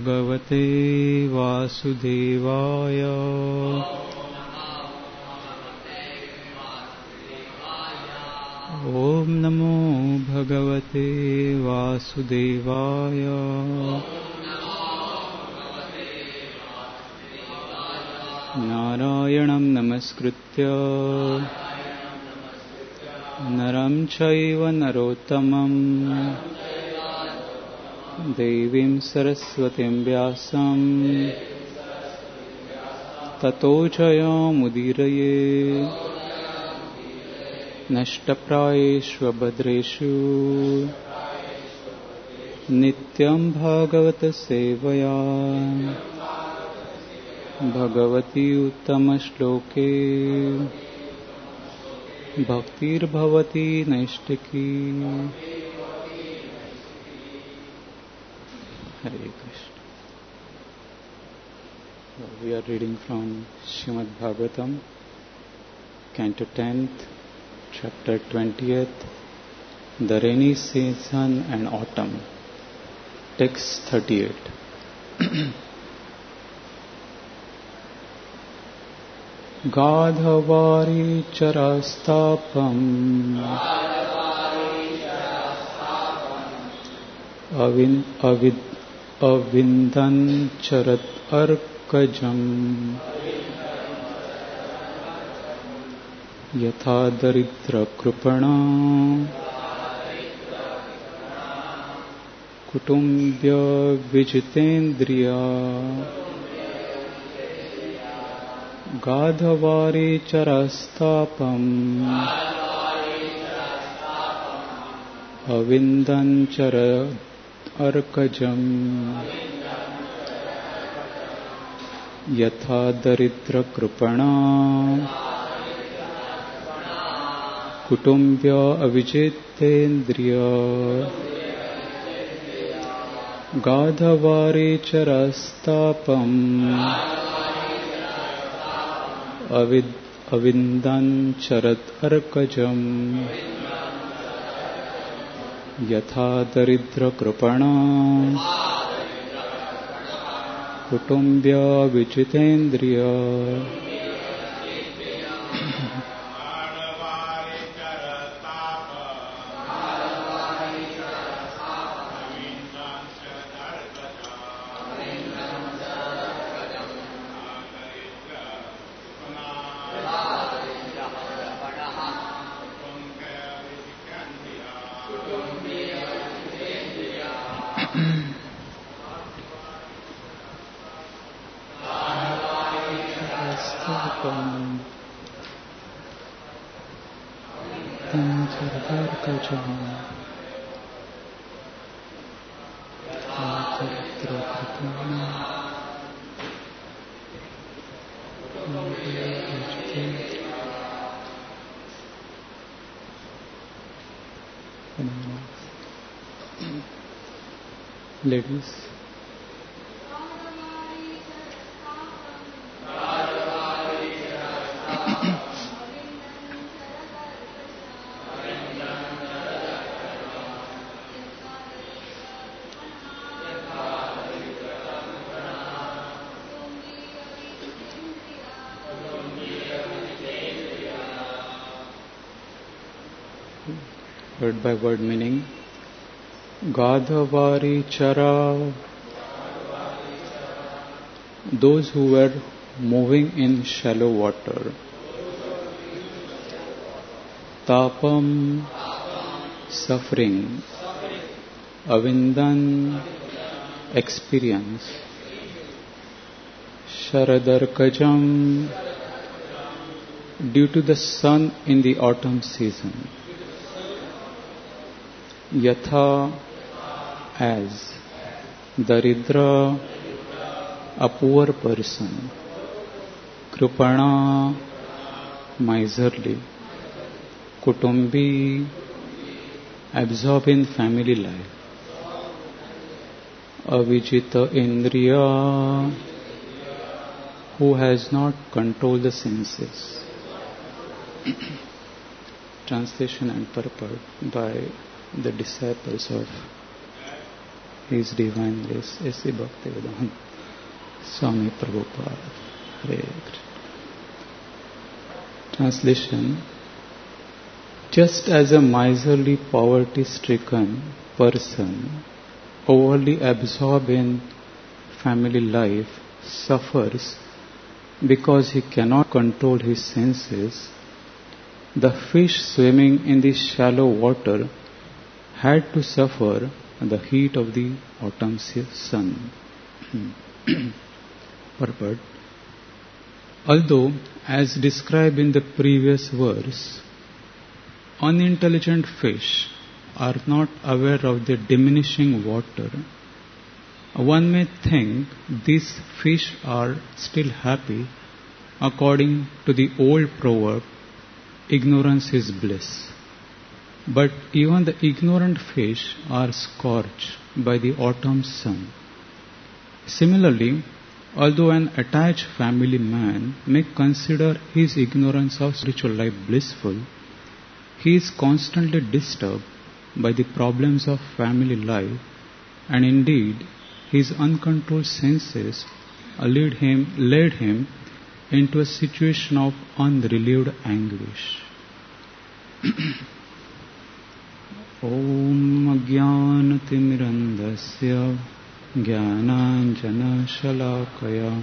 भगवते वासुदेवाय। ओम नमो भगवते वासुदेवाय। नारायणं नमस्कृत्य नरं चैव नरोत्तमं देवीं सरस्वतीं व्यासं ततो जयमुदीरये। नष्टप्रायेषु भद्रेषु नित्यं भागवत सेवया Bhagwati उत्तमश्लोके भक्तिर्भवती नैष्टिकी। Hare Krishna. We are reading from Srimad Bhagavatam, Canto 10th, Chapter 20th, The Rainy Season and Autumn, Text 38. Gadhavari charastapam avindan charat arkajam yatha daridra krupana kutumbya vijitendriya. Gadhavari charastapam avindan charat arkajam yatha daridra krupana kutumbya avijitendriya. Gadhavari charastapam avindan charat arkajam yatha daridra krupana kutumbya vijitendriya. Ladies, word by word meaning. Gadhavari chara, those who were moving in shallow water. Tapam, suffering. Avindan, experience. Sharadarkajam, due to the sun in the autumn season. Yatha, as. Daridra, a poor person. Krupana, miserly. Kutumbi, absorbed in family life. Avijita Indriya, who has not controlled the senses. Translation and purport by the disciples of His Divine Grace A.C. Bhaktivedanta Swami Prabhupada. Hare Krishna. Translation. Just as a miserly poverty-stricken person overly absorbed in family life suffers because he cannot control his senses, the fish swimming in the shallow water had to suffer the heat of the autumn sun. Purport. Although, as described in the previous verse, unintelligent fish are not aware of the diminishing water, one may think these fish are still happy according to the old proverb, ignorance is bliss. But even the ignorant fish are scorched by the autumn sun. Similarly, although an attached family man may consider his ignorance of spiritual life blissful, he is constantly disturbed by the problems of family life, and indeed his uncontrolled senses led him into a situation of unrelieved anguish. Om Ajnanatirmirandasya Jnananjana Shalakaya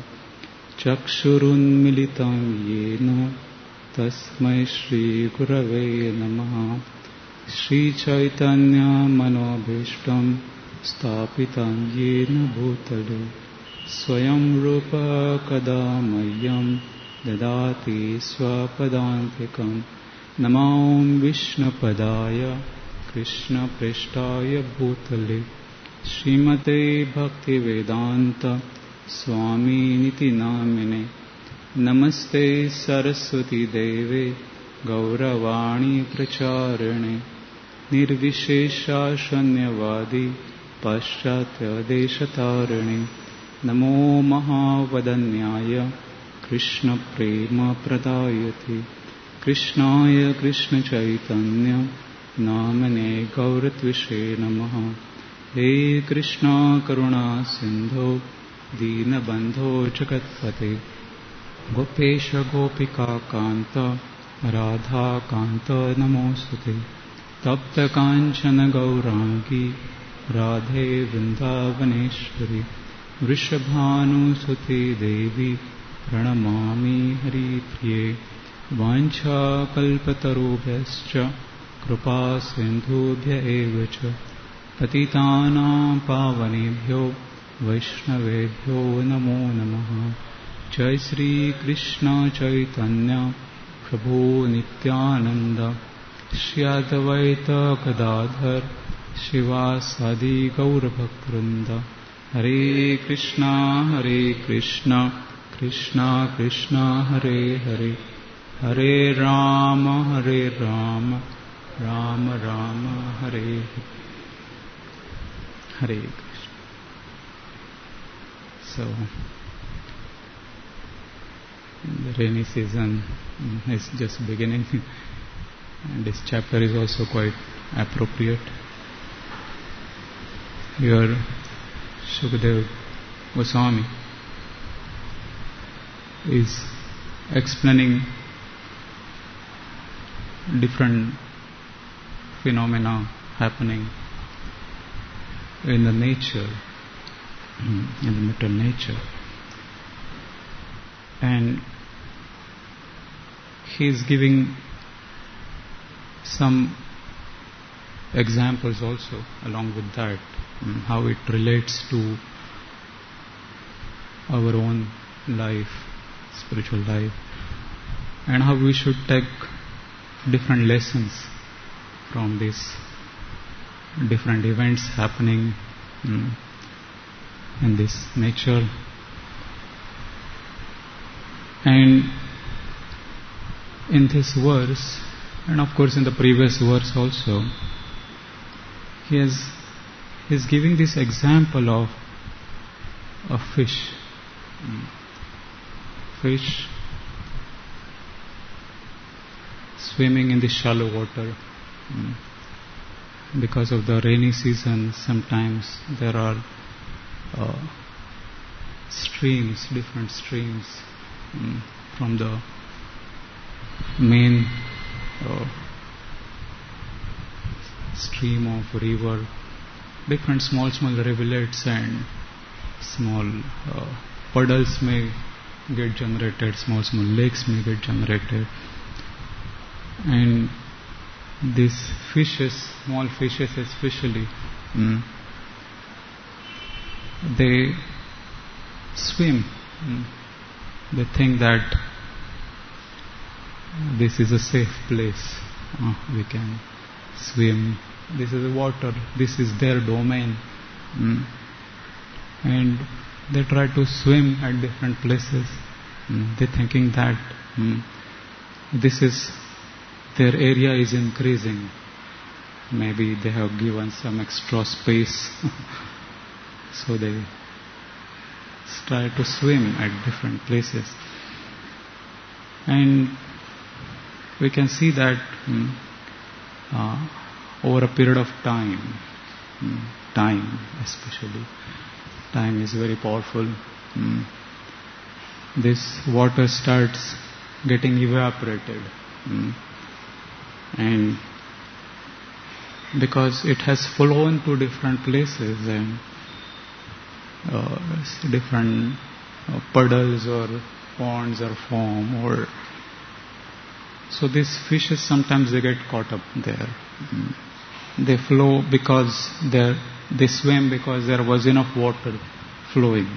Chakshurunmilitam Yena Tasmai Shri Gurave Namaha Shri Chaitanya Manobhishtam Stapitam Yena Bhutale Swayam Rupa Kadamayam Dadati Swapadantikam Namam Vishnapadaya Krishna Prishtaya Bhutale Srimate Bhaktivedanta Swami Niti Namine Namaste Saraswati Deve Gauravani Pracharane Nirvishesha Shanyavadi Paschatya Deshatarane Namo Mahavadanyaya Krishna Prema Pradayati Krishnaya Krishna Chaitanya Namane Gauratvishe Namaha He Krishna Karuna Sindho Dina Bandho Jagatpate Gopesha Gopika Kanta Radha Kanta Namosute Tapta Kanchana Gaurangi Radhe Vrindavaneshwari Vrishabhanu Suti Devi Pranamami Hari Priye Vancha Kalpatarubhyascha Krupa Sindhubhya Evacha Patitanam Pavanebhyo Vaishnavebhyo Namo Namaha Jai Sri Krishna Chaitanya Prabhu Nityananda Shri Advaita Gadadhar Shivasadi Gaurabhaktavrinda Hare Krishna Krishna Krishna Hare Hare Hare Rama Rama Rama Hare Hare Krishna. So, the rainy season is just beginning and this chapter is also quite appropriate. Here Shukadeva Goswami is explaining different phenomena happening in the nature, in the material nature, and he is giving some examples also along with that, how it relates to our own life, spiritual life, and how we should take different lessons from these different events happening in this nature. And in this verse, and of course in the previous verse also, he is giving this example of a fish. Fish swimming in the shallow water. because of the rainy season, sometimes there are streams, different streams from the main stream of river, different small rivulets and small puddles may get generated, small lakes may get generated, and these fishes, small fishes especially, they swim. They think that this is a safe place. We can swim. This is the water. This is their domain. And they try to swim at different places. They thinking that this is their area is increasing. Maybe they have given some extra space, so they try to swim at different places. And we can see that over a period of time especially, time is very powerful. This water starts getting evaporated, and because it has flown to different places and different puddles or ponds or form, or so these fishes sometimes they get caught up there. They flow because they swim because there was enough water flowing,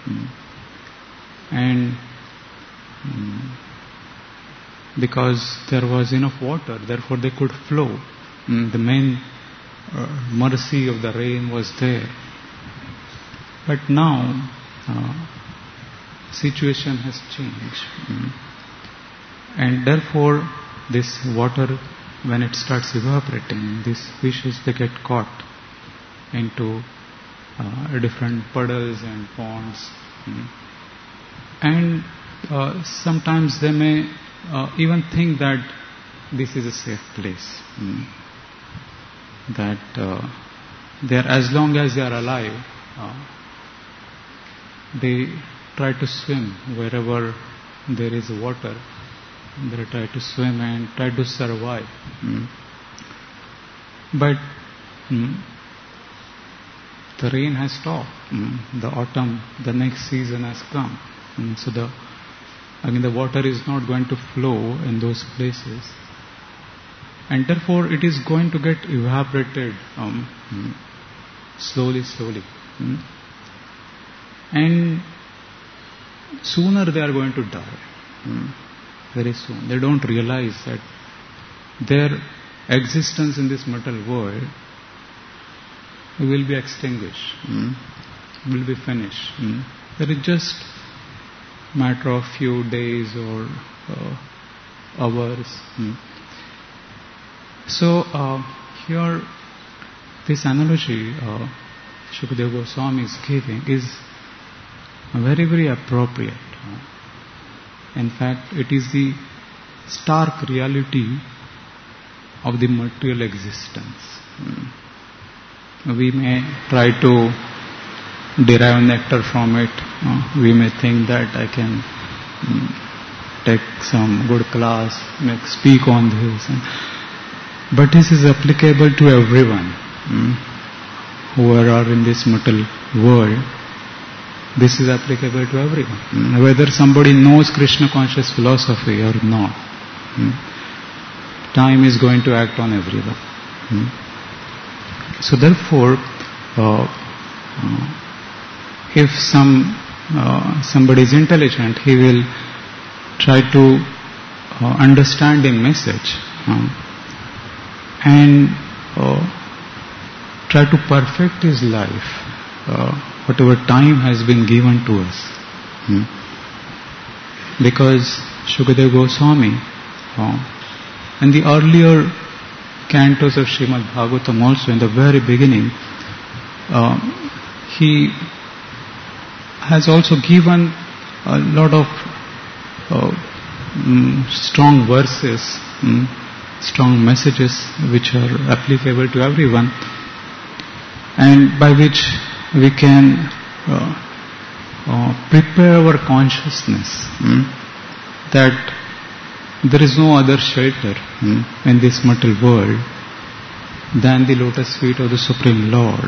and because there was enough water, therefore they could flow. The main mercy of the rain was there. But now situation has changed, and therefore this water, when it starts evaporating, these fishes they get caught into different puddles and ponds, and sometimes they may even think that this is a safe place, that they are, as long as they are alive, they try to swim wherever there is water. They try to swim and try to survive. But the rain has stopped. The autumn, the next season has come. So the water is not going to flow in those places. And therefore it is going to get evaporated slowly. And sooner they are going to die. Very soon. They don't realize that their existence in this material world will be extinguished, will be finished. There is just matter of few days or hours. So here, this analogy Shukadeva Goswami is giving is very, very appropriate. In fact, it is the stark reality of the material existence. We may try to derive nectar from it. We may think that I can take some good class, speak on this. But this is applicable to everyone who are in this material world. This is applicable to everyone, whether somebody knows Krishna conscious philosophy or not. Time is going to act on everyone. So therefore, if somebody is intelligent, he will try to understand a message and try to perfect his life. Whatever time has been given to us. Because Shukadeva Goswami, in the earlier cantos of Srimad Bhagavatam also, in the very beginning, he has also given a lot of strong verses strong messages which are applicable to everyone, and by which we can prepare our consciousness that there is no other shelter in this material world than the lotus feet of the Supreme Lord,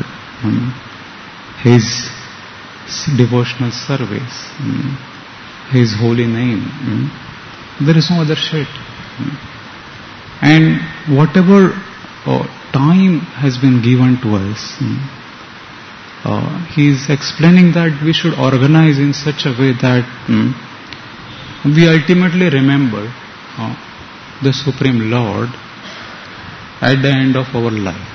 His devotional service, His holy name. There is no other shelter. And whatever time has been given to us, he is explaining that we should organize in such a way that we ultimately remember the Supreme Lord at the end of our life.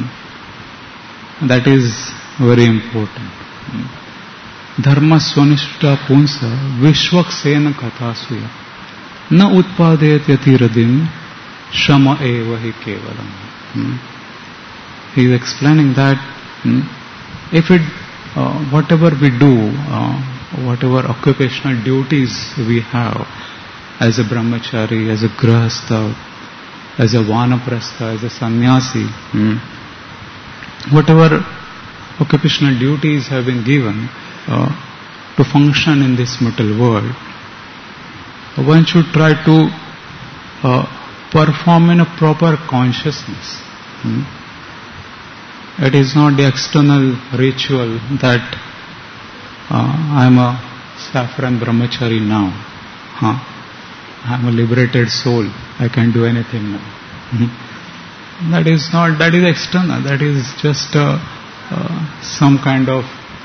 That is very important. Dharma swanishta punsa vishwaksena kathasuya na utpadayat yatiradim shama eva hi kevalam. He is explaining that if whatever we do, whatever occupational duties we have as a brahmachari, as a grihastha, as a vanaprastha, as a sannyasi, whatever occupational duties have been given to function in this material world, one should try to perform in a proper consciousness. It is not the external ritual that I am a saffron brahmachari now. I am a liberated soul. I can do anything now. That is not. That is external. That is just some kind of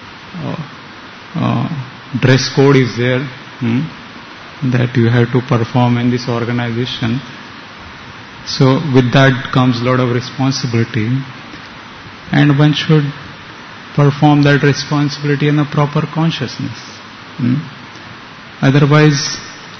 dress code is there that you have to perform in this organization. So with that comes a lot of responsibility, and one should perform that responsibility in a proper consciousness. Otherwise,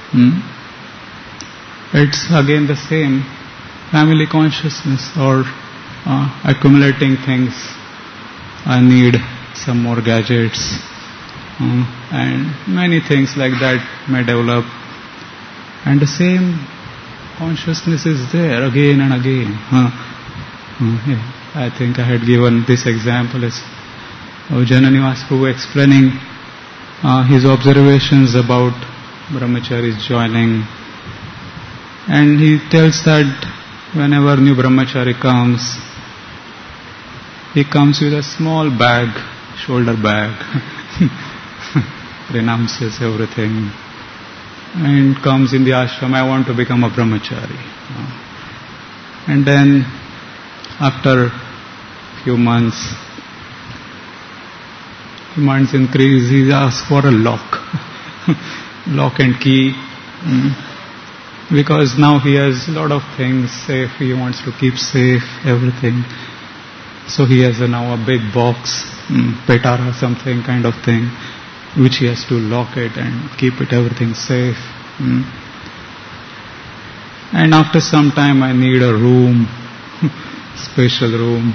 it's again the same family consciousness or accumulating things. I need some more gadgets, and many things like that may develop, and the same consciousness is there again and again. I think I had given this example as Jananiwas Prabhu explaining his observations about brahmacharis joining, and he tells that whenever new brahmachari comes, he comes with a small bag, shoulder bag, renounces everything, and comes in the ashram, I want to become a brahmachari. And then after few months, demands increase, he asks for a lock, lock and key, because now he has a lot of things safe, he wants to keep safe, everything. So he has now a big box, petara, something kind of thing, which he has to lock it and keep it everything safe. And after some time I need a room, special room.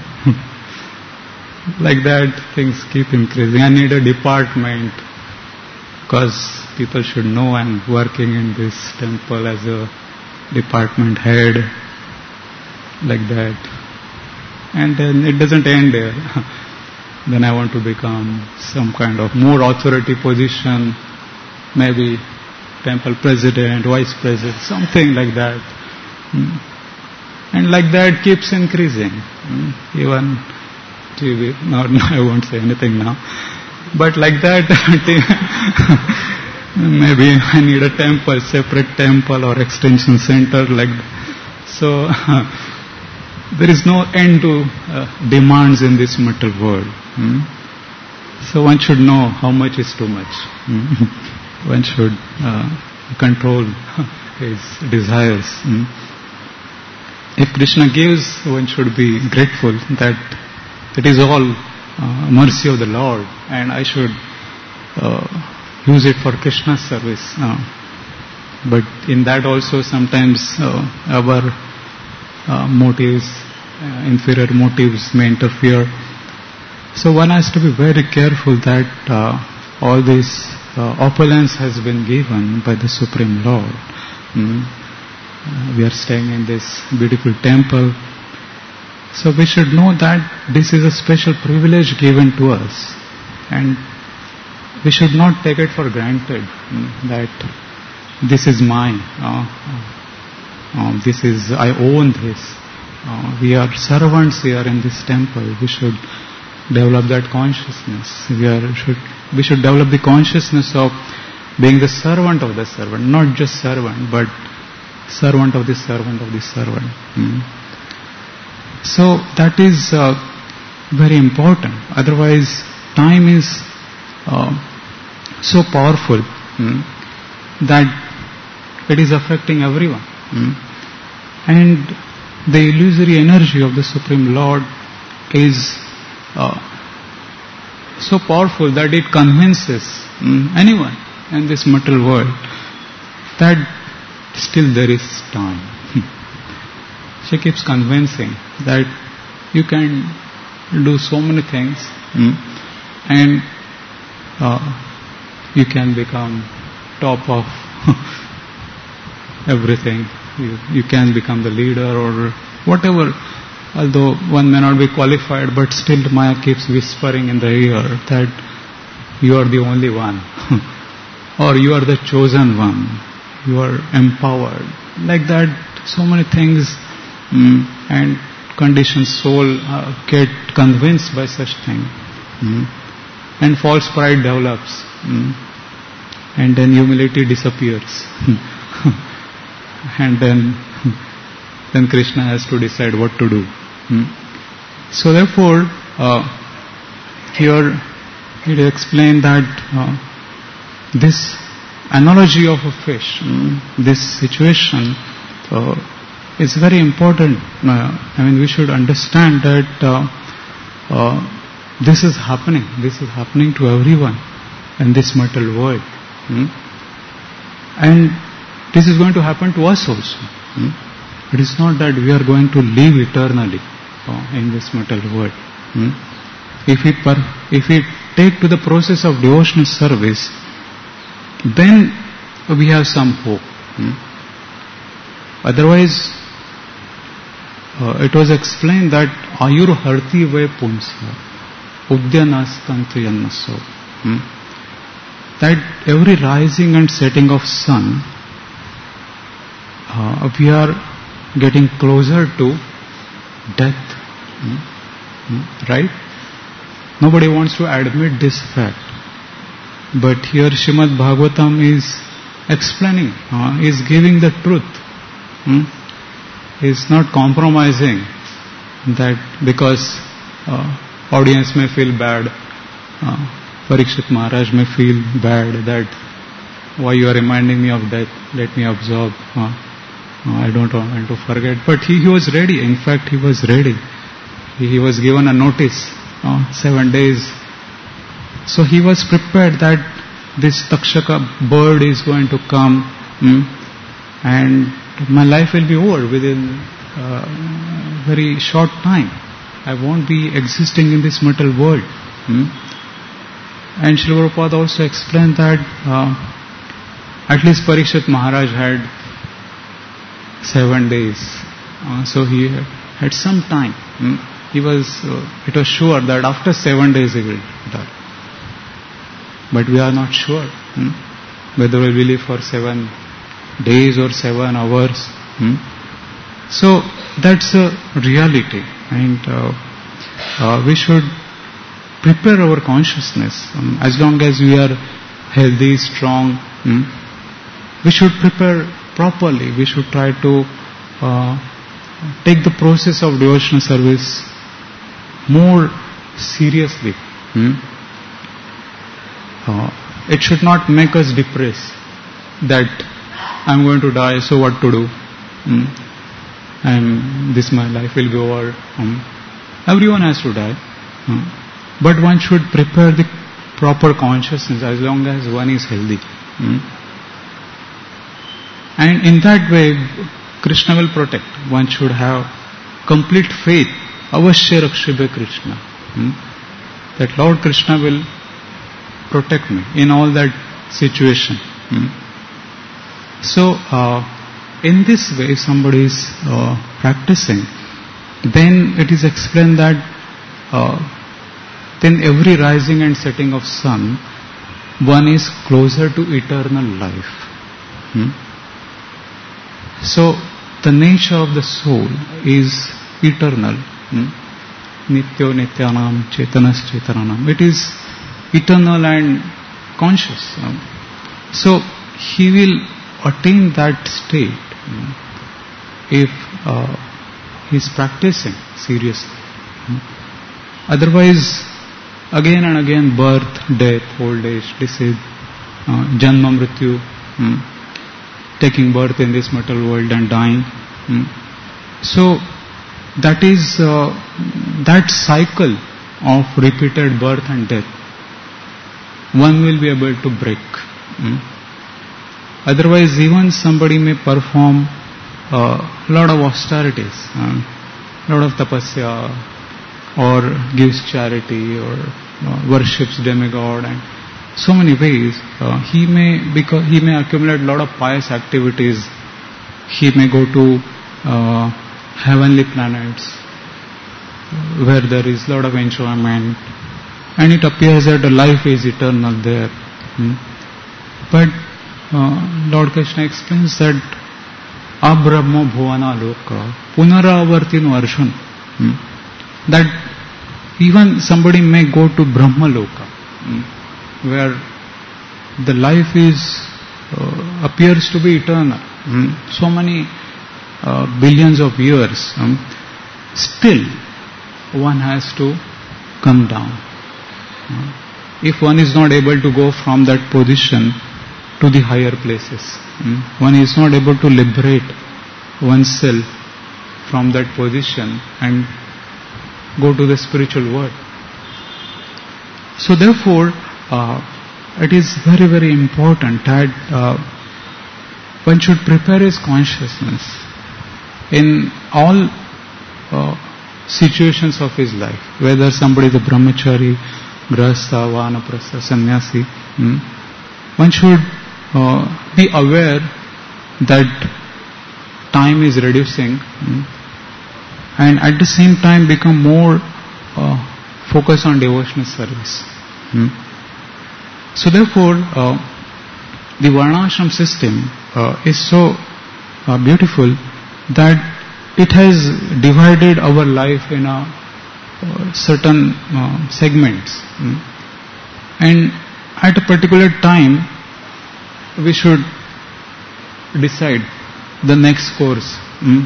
Like that things keep increasing. I need a department because people should know I'm working in this temple as a department head. Like that. And then it doesn't end there. Then I want to become some kind of more authority position, maybe temple president, vice president, something like that. And like that keeps increasing. Even TV, no, I won't say anything now. But like that, maybe I need a temple, separate temple or extension center like that. So there is no end to demands in this material world. So one should know how much is too much. One should control his desires. If Krishna gives, one should be grateful that it is all mercy of the Lord, and I should use it for Krishna's service. But in that also sometimes our motives, inferior motives may interfere. So one has to be very careful that all this opulence has been given by the Supreme Lord. We are staying in this beautiful temple. So we should know that this is a special privilege given to us, and we should not take it for granted that this is mine, I own this. We are servants here in this temple. We should develop that consciousness. We should develop the consciousness of being the servant of the servant, not just servant, but servant of the servant of the servant. So that is very important. Otherwise, time is so powerful that it is affecting everyone. And the illusory energy of the Supreme Lord is so powerful that it convinces anyone in this material world that still there is time. She keeps convincing that you can do so many things and you can become top of everything. You can become the leader or whatever. Although one may not be qualified, but still Maya keeps whispering in the ear that you are the only one or you are the chosen one. You are empowered. Like that, so many things and conditioned soul get convinced by such things. And false pride develops. And then humility disappears. And then Krishna has to decide what to do. So therefore, here it is explained that this analogy of a fish, this situation is very important. We should understand that this is happening. This is happening to everyone in this material world. And this is going to happen to us also. It is not that we are going to live eternally in this material world. If we take to the process of devotional service, then we have some hope. Otherwise, it was explained that ayur harti ve punsa udyanastantu yannaso, that every rising and setting of sun, we are getting closer to death. Right? Nobody wants to admit this fact. But here Srimad Bhagavatam is explaining, is giving the truth. Is not compromising that because audience may feel bad, Parikshit Maharaj may feel bad that why you are reminding me of death, let me absorb, I don't want to forget. But he was ready, in fact he was ready. He was given a notice, 7 days. So he was prepared that this Takshaka bird is going to come and my life will be over within a very short time. I won't be existing in this material world. And Srila Prabhupada also explained that at least Parikshit Maharaj had 7 days. So he had some time. It was sure that after 7 days he will die. But we are not sure whether we will live for 7 days or 7 hours. So that's a reality, and we should prepare our consciousness. As long as we are healthy, strong, we should prepare properly. We should try to take the process of devotional service more seriously. It should not make us depressed that I'm going to die, so what to do? And my life will be over. Everyone has to die. But one should prepare the proper consciousness as long as one is healthy. And in that way, Krishna will protect. One should have complete faith. Avashya Rakshibe Krishna. That Lord Krishna will protect me in all that situation. So, in this way somebody is practicing, then it is explained that then every rising and setting of sun, one is closer to eternal life. So the nature of the soul is eternal. Nityo nityanam chetanas chetananam. It is eternal and conscious. So he will attain that state if he is practicing seriously. Otherwise, again and again, birth, death, old age, disease, janma mrityu, taking birth in this material world and dying. So that is that cycle of repeated birth and death, one will be able to break. Otherwise, even somebody may perform a lot of austerities, a lot of tapasya, or gives charity, or worships demigod, and so many ways. He may accumulate a lot of pious activities. He may go to heavenly planets where there is a lot of enjoyment, and it appears that the life is eternal there. But Lord Krishna explains that abrahma bhuvana loka punaravartin varshun, that even somebody may go to Brahma Loka, where the life appears to be eternal, so many billions of years. Still, one has to come down. If one is not able to go from that position to the higher places, one is not able to liberate oneself from that position and go to the spiritual world. So therefore, it is very, very important that one should prepare his consciousness in all situations of his life, whether somebody is a brahmachari, grahastha, vanaprastha, sannyasi. One should be aware that time is reducing, and at the same time become more focused on devotional service. So therefore, the Varnashram system is so beautiful that it has divided our life in certain segments, and at a particular time we should decide the next course.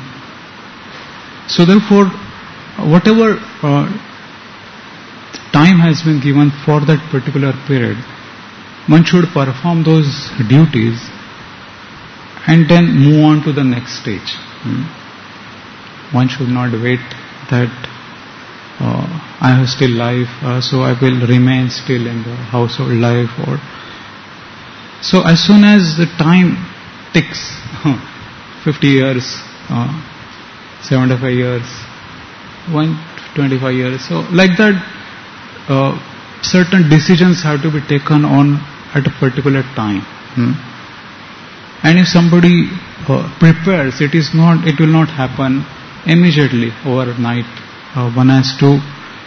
So therefore, whatever time has been given for that particular period, one should perform those duties and then move on to the next stage. One should not wait that I have still life, so I will remain still in the household life. Or so as soon as the time ticks, 50 years, 75 years, 125 years, so like that, certain decisions have to be taken on at a particular time. And if somebody prepares, it will not happen immediately overnight. One has to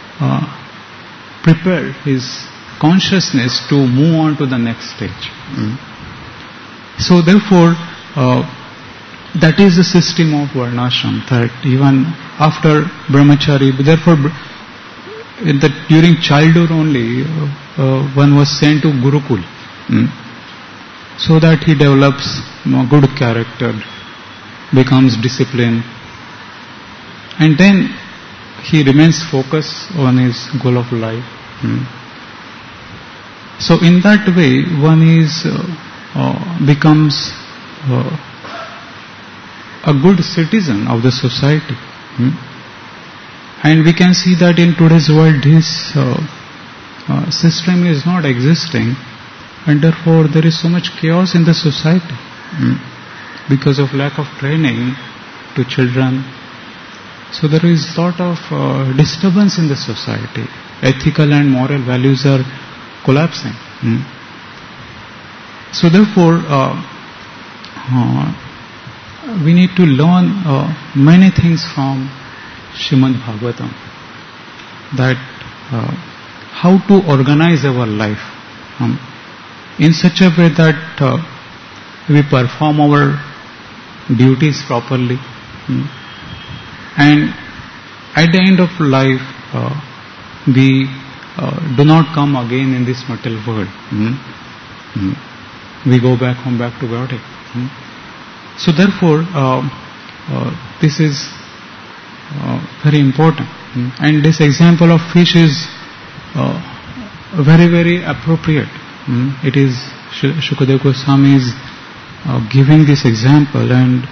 prepare his consciousness to move on to the next stage. So therefore, that is the system of Varnashram, that even after brahmachari, therefore during childhood only, one was sent to Gurukul, so that he develops good character, becomes disciplined, and then he remains focused on his goal of life. So in that way, one becomes a good citizen of the society. And we can see that in today's world this system is not existing, and therefore there is so much chaos in the society because of lack of training to children. So there is sort of disturbance in the society. Ethical and moral values are collapsing. So therefore, we need to learn many things from Srimad Bhagavatam, that how to organize our life in such a way that we perform our duties properly, and at the end of life we do not come again in this material world. We go back home, back to body. So therefore this is very important, and this example of fish is very, very appropriate. It is Shukadeva Goswami is giving this example, and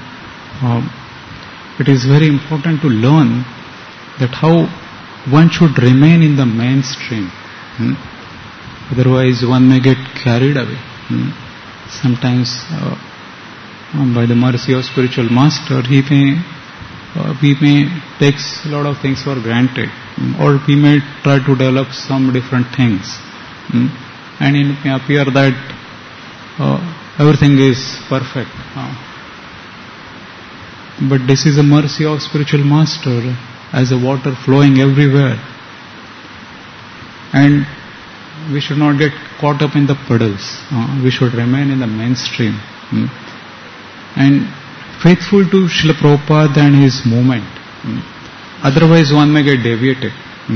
it is very important to learn that how one should remain in the mainstream. Otherwise one may get carried away. Sometimes by the mercy of spiritual master, we may take a lot of things for granted, or we may try to develop some different things, and it may appear that everything is perfect. But this is the mercy of spiritual master, as a water flowing everywhere, and we should not get caught up in the puddles. We should remain in the mainstream and faithful to Srila Prabhupada and his movement. Otherwise one may get deviated.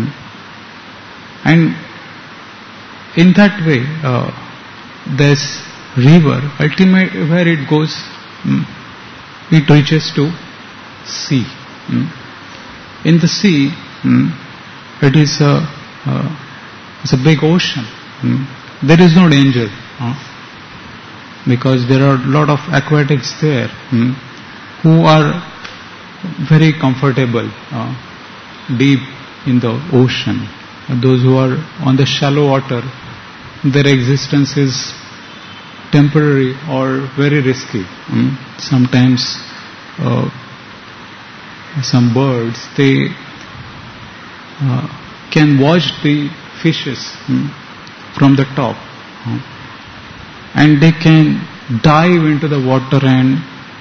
And in that way, this river, ultimately where it goes, it reaches to sea. In the sea, it is it's a big ocean. There is no danger, because there are a lot of aquatics there who are very comfortable deep in the ocean. Those who are on the shallow water, their existence is temporary or very risky. Sometimes some birds, they can watch the fishes from the top, and they can dive into the water and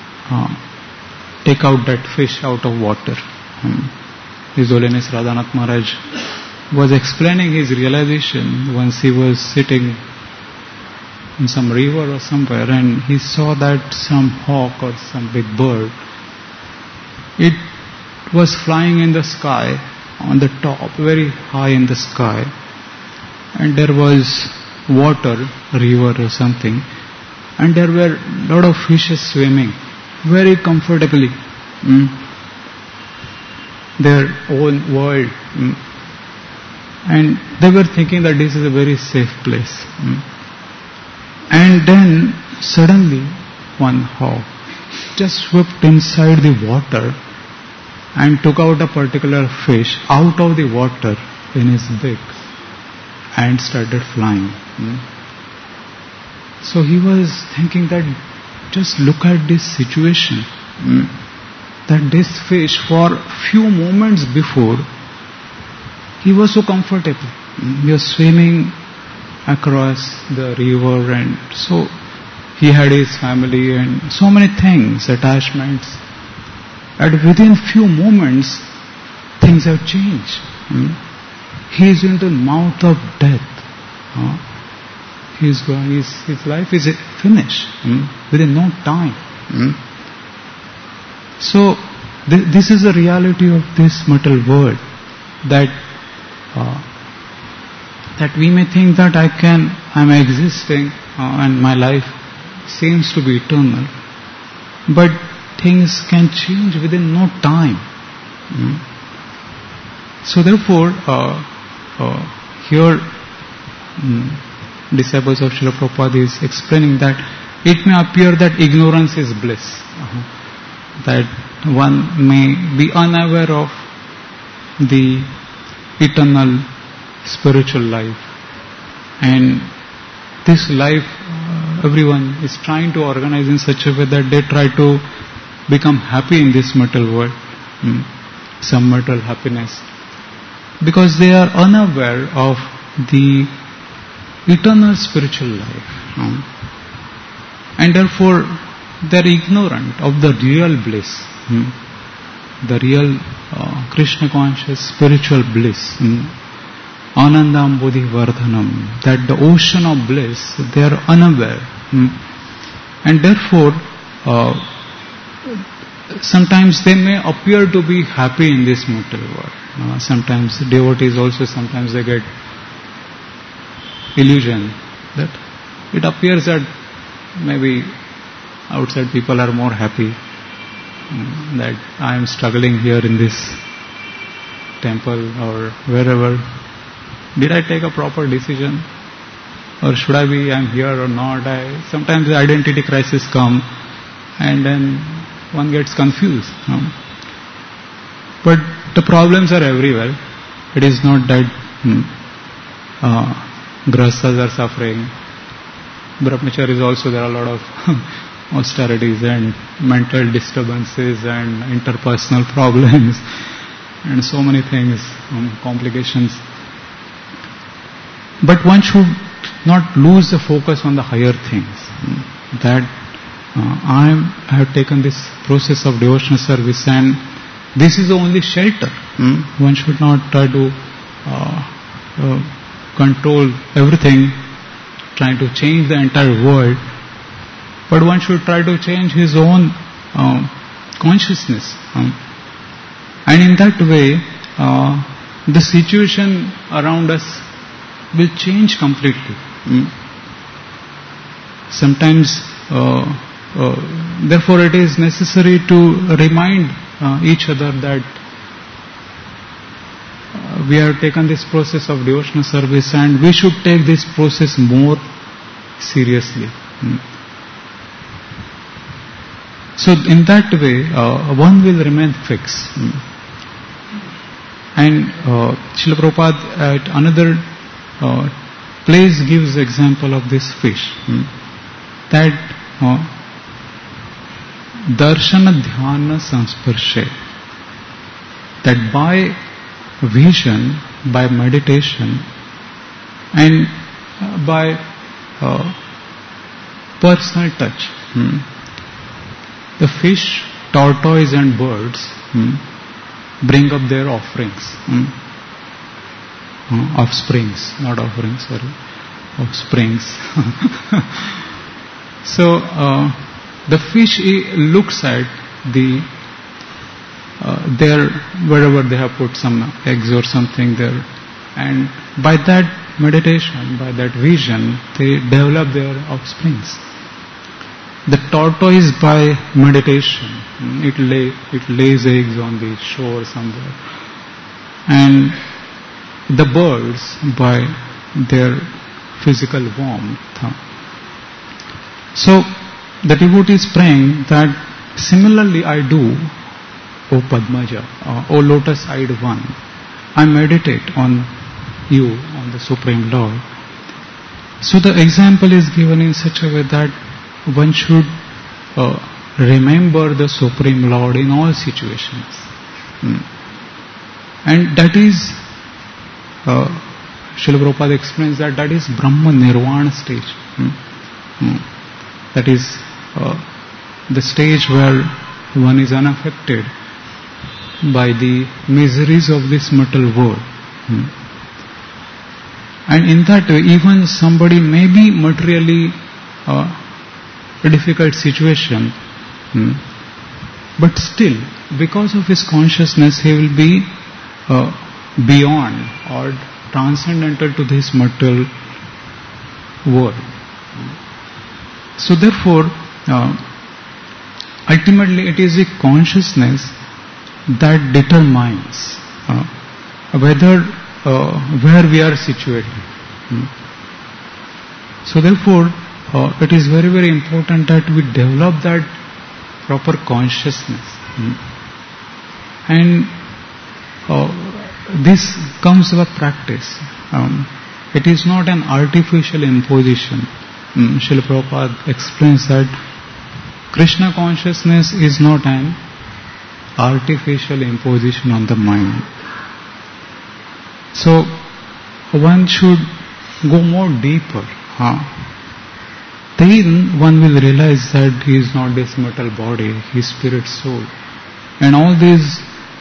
take out that fish out of water. His Holiness Radhanath Maharaj was explaining his realization once he was sitting in some river or somewhere, and he saw that some hawk or some big bird, it was flying in the sky on the top, very high in the sky, and there was water, river or something, and there were a lot of fishes swimming very comfortably, their own world, and they were thinking that this is a very safe place. And then suddenly one hawk just swooped inside the water and took out a particular fish out of the water in his beak and started flying. So he was thinking that just look at this situation, that this fish for few moments before he was so comfortable. He was swimming across the river, and so he had his family and so many things, attachments. And within few moments, things have changed. He is into the mouth of death. He is going. His life is finished within no time. So this is the reality of this material world. That we may think that I am existing and my life seems to be eternal, but things can change within no time. So therefore, here disciples of Srila Prabhupada is explaining that it may appear that ignorance is bliss, that one may be unaware of the eternal spiritual life, and this life everyone is trying to organize in such a way that they try to become happy in this material world, some material happiness, because they are unaware of the eternal spiritual life, and therefore they are ignorant of the real bliss, the real Krishna conscious spiritual bliss, Anandam Bodhi Vardhanam, that the ocean of bliss, they are unaware. And therefore, sometimes they may appear to be happy in this material world. Sometimes devotees also, sometimes they get illusion that it appears that maybe outside people are more happy, that I am struggling here in this temple or wherever. Did I take a proper decision? Or should I be, I'm here or not? Sometimes the identity crisis come and then one gets confused. But the problems are everywhere. It is not that grahasthas are suffering. Brahmachari is also, there are a lot of austerities and mental disturbances and interpersonal problems and so many things, complications. But one should not lose the focus on the higher things. That I have taken this process of devotional service and this is the only shelter. One should not try to control everything, trying to change the entire world, but one should try to change his own consciousness. And in that way, the situation around us will change completely. Sometimes, therefore it is necessary to remind each other that we have taken this process of devotional service and we should take this process more seriously. So in that way, one will remain fixed. And Srila Prabhupada at another place gives example of this fish. That darshana dhyana samsparshe, that by vision, by meditation and by personal touch, the fish, tortoise and birds bring up their offerings, offsprings, not offerings, sorry, offsprings. So the fish looks at there wherever they have put some eggs or something there, and by that meditation, by that vision, they develop their offsprings. The tortoise, by meditation, it lays eggs on the shore somewhere, and the birds by their physical warmth. So the devotee is praying that similarly I do, O Padmaja, O lotus-eyed one, I meditate on you, on the Supreme Lord. So the example is given in such a way that one should remember the Supreme Lord in all situations. And that is, Srila Prabhupada explains that is Brahma Nirvana stage. That is the stage where one is unaffected by the miseries of this mortal world. And in that way, even somebody may be materially a difficult situation, but still, because of his consciousness, he will be beyond or transcendental to this material world. So therefore, ultimately it is a consciousness that determines whether where we are situated. So therefore, it is very, very important that we develop that proper consciousness. And this comes with practice. It is not an artificial imposition. Srila Prabhupada explains that Krishna consciousness is not an artificial imposition on the mind. So one should go more deeper. then one will realize that he is not this mortal body, he is spirit soul. And all these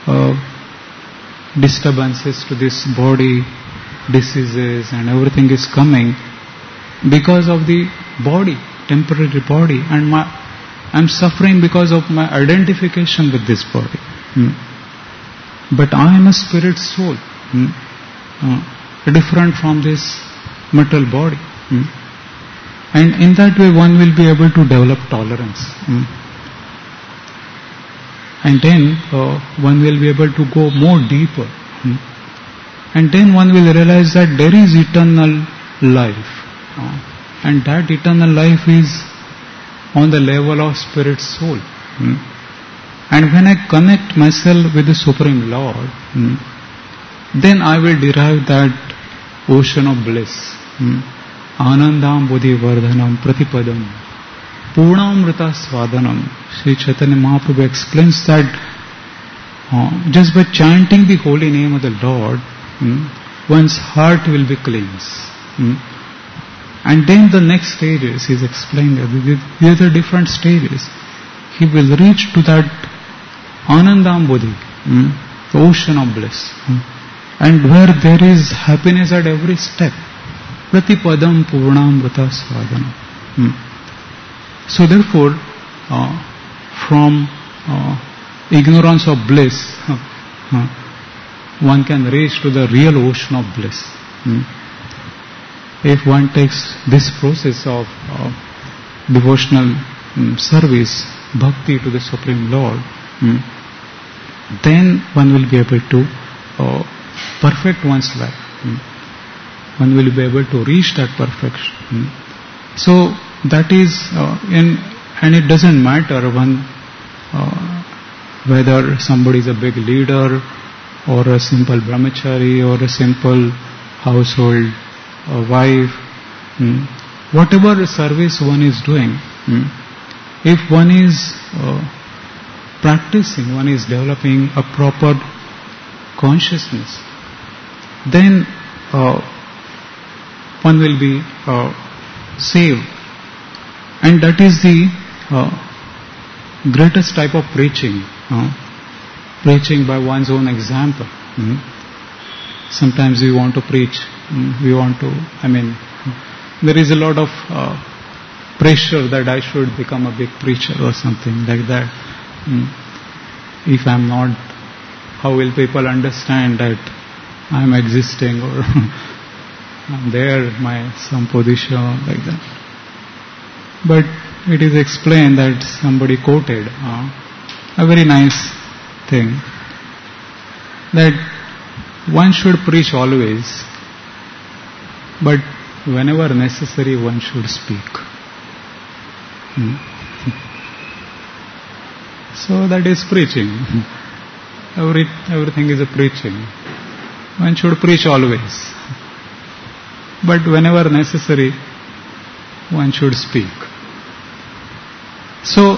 disturbances to this body, diseases and everything is coming because of the body, temporary body, and I'm suffering because of my identification with this body. But I am a spirit soul, different from this material body. And in that way one will be able to develop tolerance. And then one will be able to go more deeper. And then one will realize that there is eternal life. And that eternal life is on the level of spirit soul. And when I connect myself with the Supreme Lord, then I will derive that ocean of bliss. Anandam Bodhi Vardhanam Pratipadam Purnamrita Swadanam. Sri Chaitanya Mahaprabhu explains that just by chanting the holy name of the Lord, one's heart will be cleansed. And then the next stages, he is explaining that these are different stages. He will reach to that Anandam Bodhi, the ocean of bliss. And where there is happiness at every step. Pratipadam Purnamrita Swadanam. So therefore, from ignorance of bliss, one can reach to the real ocean of bliss. If one takes this process of devotional service, bhakti to the Supreme Lord, then one will be able to perfect one's life. One will be able to reach that perfection. So that is, and it doesn't matter whether somebody is a big leader or a simple brahmachari or a simple household wife. Whatever service one is doing, if one is practicing, one is developing a proper consciousness, then one will be saved. And that is the greatest type of preaching. Preaching by one's own example. Sometimes we want to preach, there is a lot of pressure that I should become a big preacher or something like that. If I'm not, how will people understand that I'm existing or I'm there, some position like that. But it is explained that somebody quoted a very nice thing, that one should preach always, but whenever necessary one should speak. So that is preaching. Everything is a preaching. One should preach always, but whenever necessary one should speak. So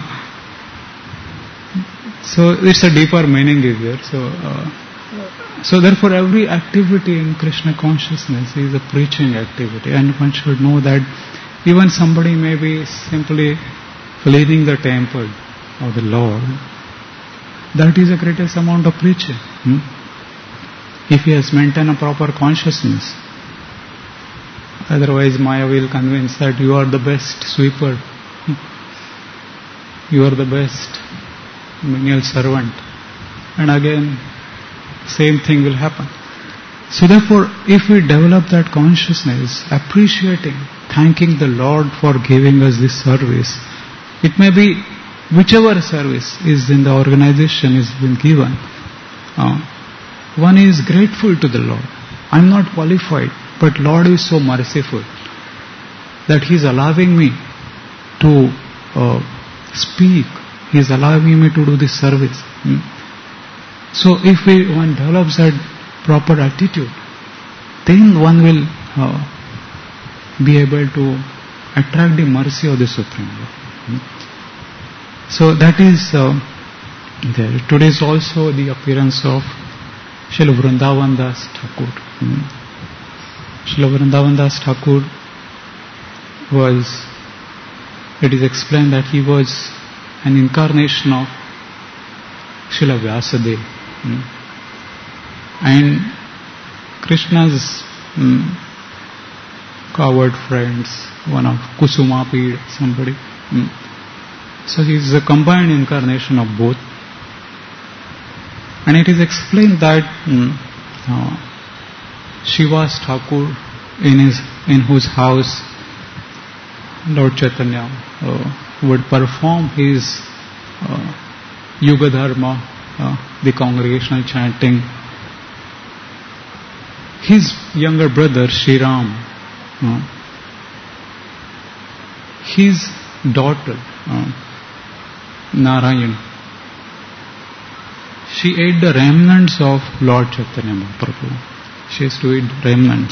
it's a deeper meaning is there. So therefore every activity in Krishna consciousness is a preaching activity, and one should know that even somebody may be simply cleaning the temple of the Lord, that is the greatest amount of preaching. If he has maintained a proper consciousness. Otherwise Maya will convince that you are the best sweeper, you are the best menial servant, and again same thing will happen. So therefore, if we develop that consciousness, appreciating, thanking the Lord for giving us this service, it may be whichever service is in the organization is been given, one is grateful to the Lord. I'm not qualified, but Lord is so merciful that He is allowing me to speak. He is allowing me to do this service. So if one develops that proper attitude, then one will be able to attract the mercy of the Supreme Lord. So that is there. Today is also the appearance of Srila Vrindavan Das Thakur. Srila Vrindavan Das Thakur was it is explained that he was an incarnation of Srila Vyasadeva. And Krishna's coward friends, one of Kusumapid, somebody. So he is a combined incarnation of both. And it is explained that Shivas Thakur, in whose house Lord Chaitanya would perform his Yuga Dharma, the congregational chanting, his younger brother Shri Ram, his daughter Narayan, she ate the remnants of Lord Chaitanya Mahaprabhu. She used to eat remnants.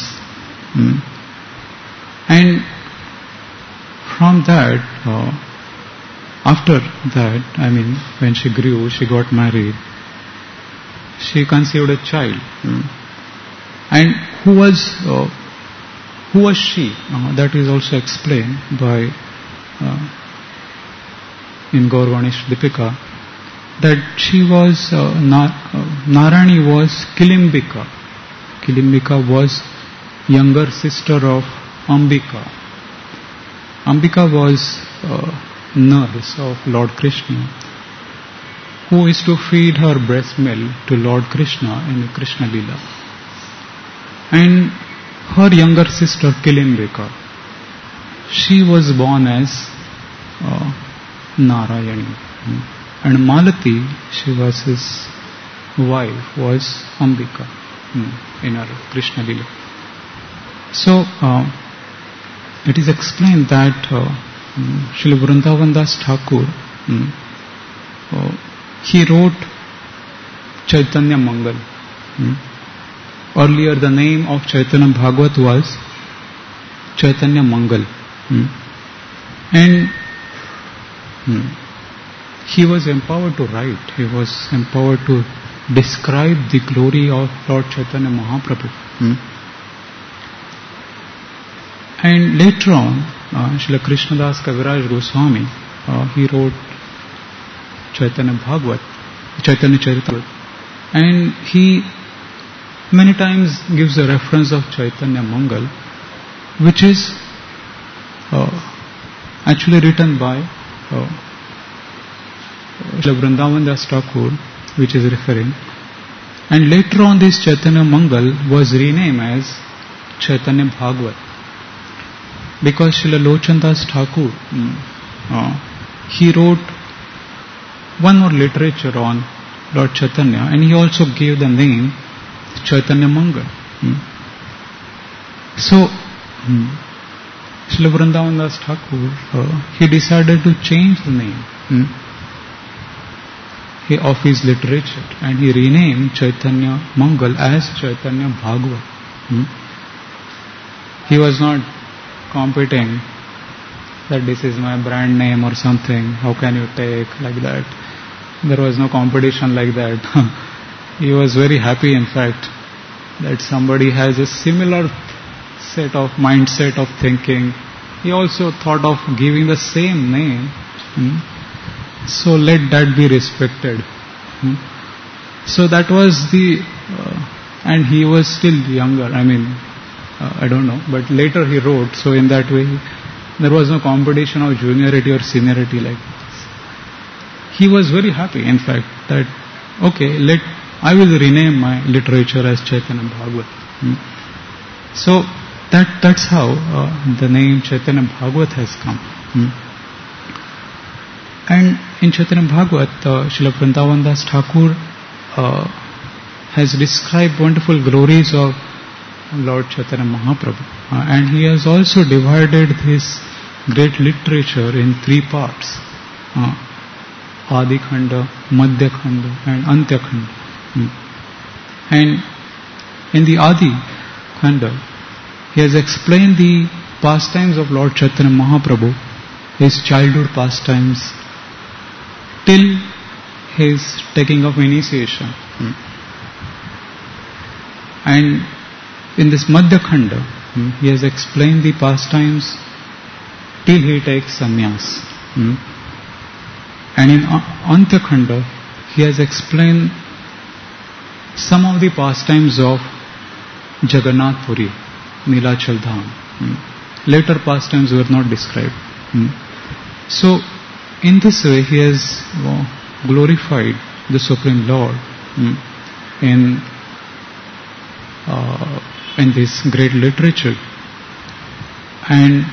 And from that, after that, when she grew, she got married, she conceived a child. And who was she? That is also explained by in Gaurvanish Dipika, that she was Narani was Kilimbika. Kilimbika was younger sister of Ambika. Ambika was nurse of Lord Krishna, who is to feed her breast milk to Lord Krishna in Krishna Lila. And her younger sister Kilimbika, she was born as Narayani. And Malati, she was his wife, was Ambika in her Krishna Lila. So it is explained that Srila Vrindavan Das Thakur, he wrote Chaitanya Mangal. Earlier the name of Chaitanya Bhagavat was Chaitanya Mangal. And he was empowered to write, he was empowered to describe the glory of Lord Chaitanya Mahaprabhu. And later on, Srila Krishnadas Kaviraj Goswami, he wrote Chaitanya Bhagavat, Chaitanya Charitamrita, and he many times gives a reference of Chaitanya Mangal, which is actually written by Srila Vrindavan Das Thakur, which is referring. And later on this Chaitanya Mangal was renamed as Chaitanya Bhagavat, because Srila Lochan Das Thakur, he wrote one more literature on Lord Chaitanya, and he also gave the name Chaitanya Mangal. So Srila Vrindavan Das Thakur, he decided to change the name of his literature, and he renamed Chaitanya Mangal as Chaitanya Bhagavat. He was not competing that this is my brand name or something, how can you take like that. There was no competition like that. He was very happy, in fact, that somebody has a similar set of mindset of thinking. He also thought of giving the same name, so let that be respected. So that was the and he was still younger, I don't know, but later he wrote, so in that way there was no competition of juniority or seniority like this. He was very happy, in fact, that okay, I will rename my literature as Chaitanya Bhagavat. So that's how the name Chaitanya Bhagavat has come. And in Chaitanya Bhagavat, Srila Vrindavan Das Thakur has described wonderful glories of Lord Chaitanya Mahaprabhu. And he has also divided his great literature in three parts. Adi Khanda, Madhya Khanda and Antya Khanda. And in the Adi Khanda, he has explained the pastimes of Lord Chaitanya Mahaprabhu, his childhood pastimes, till his taking of initiation. And in this Madhya Khanda, he has explained the pastimes till he takes sannyas. And in Antyakhanda, he has explained some of the pastimes of Jagannath Puri, Nilachal Dham. Later pastimes were not described. So, in this way, he has glorified the Supreme Lord in this great literature. And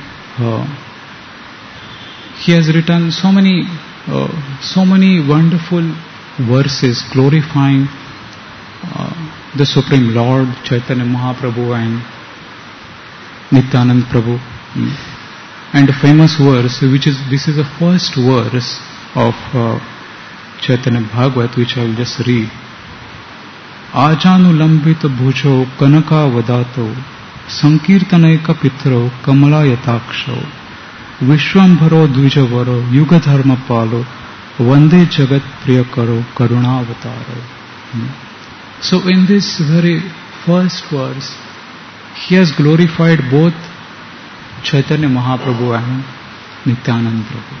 he has written so many wonderful verses glorifying the Supreme Lord, Chaitanya Mahaprabhu and Nityanand Prabhu. And a famous verse, this is the first verse of Chaitanya Bhagavat, which I will just read. Ajanulambita bhujo kanaka vadato sankirtanaika pitro kamalayataksho vishwambharo dvijavaro yugadharma palo vande jagat priyakaro karunavataro. So in this very first verse, he has glorified both Chaitanya Mahaprabhu and Nityanand Prabhu.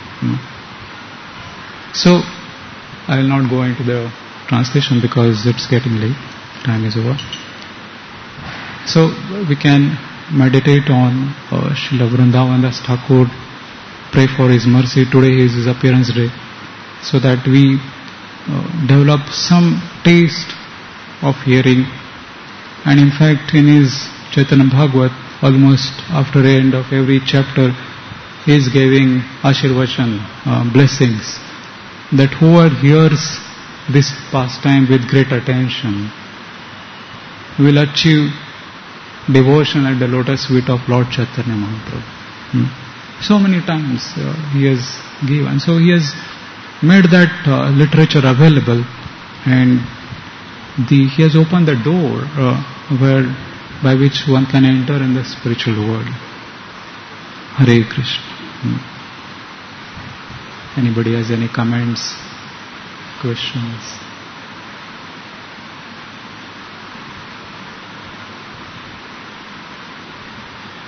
So I will not go into the translation because it's getting late, time is over. So we can meditate on Srila Vrindavan Das Thakur, pray for his mercy. Today is his appearance day, so that we develop some taste of hearing. And in fact, in his Chaitanya Bhagavat, almost after the end of every chapter, he is giving Ashirvachan, blessings, that whoever hears this pastime with great attention will achieve devotion at the lotus feet of Lord Chaitanya Mahaprabhu. So many times he has given. So he has made that literature available, and he has opened the door by which one can enter in the spiritual world. Hare Krishna. Anybody has any comments, questions?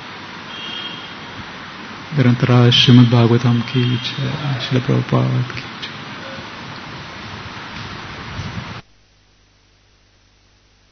Grantharaj Srimad Bhagavatam ki jai, Srila Prabhupada ki